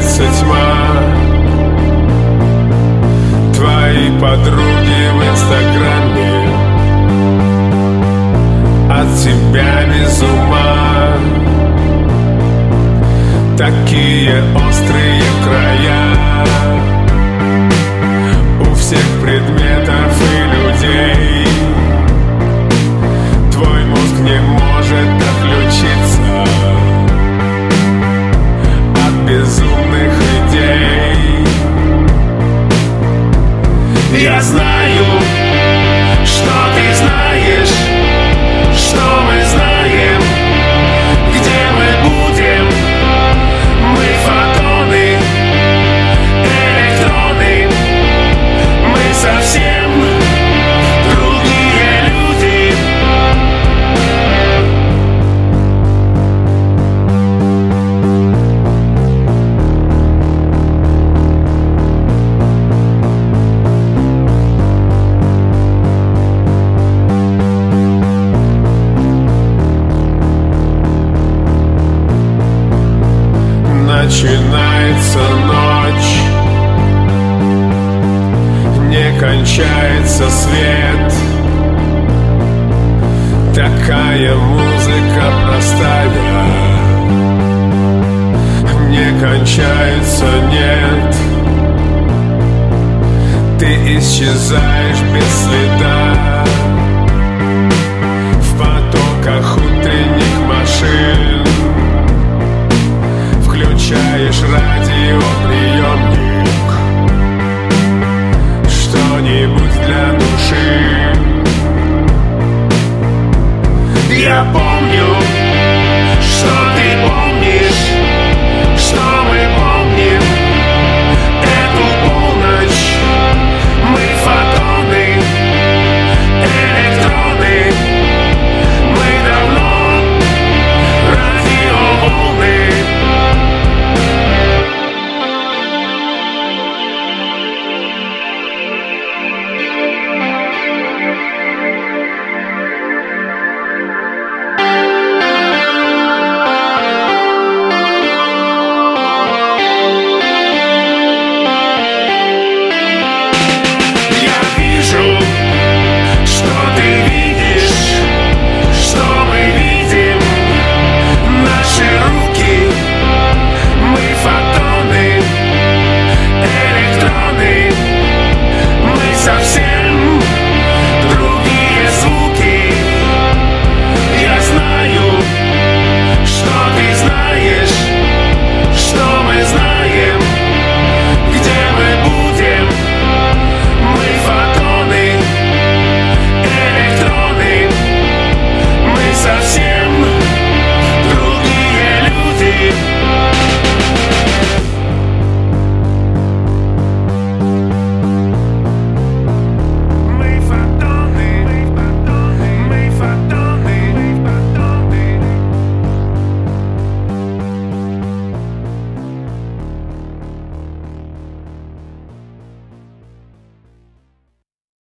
сгущается тьма. Твои подруги в инстаграме от тебя без ума. Такие острые края у всех предметов и людей. Твой мозг не может отключиться от безумных идей. Я знаю, что ты знаешь, что мы знаем, где мы будем. Мы фотоны, электроны, мы совсем другие люди. Начинается ночь, не кончается свет. Такая музыка простая, не кончается, нет. Ты исчезаешь без следа.